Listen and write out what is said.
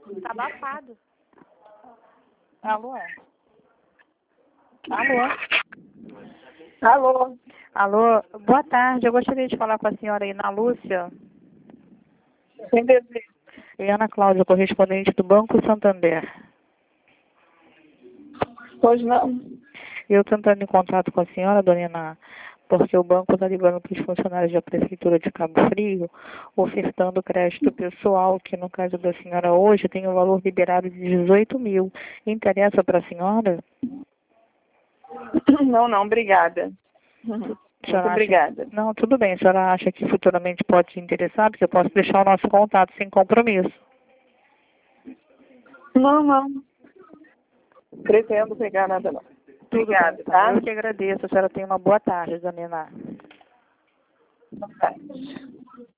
Tá abafado. Alô? Alô? Alô? Alô? Boa tarde. Eu gostaria de falar com a senhora Ana Lúcia. Quem deseja? E Ana Cláudia, correspondente do Banco Santander. Pois não. Eu tentando em contato com a senhora, dona Iná, porque o banco está ligando para os funcionários da Prefeitura de Cabo Frio, ofertando crédito pessoal, que no caso da senhora hoje tem um valor liberado de 18 mil. Interessa para a senhora? Não, obrigada. Muito obrigada. Não, tudo bem. A senhora acha que futuramente pode te interessar? Porque eu posso deixar o nosso contato sem compromisso. Não. Pretendo pegar nada, não. Obrigada, tá? Eu que agradeço. A senhora tenha uma boa tarde, dona Iná. Boa tarde.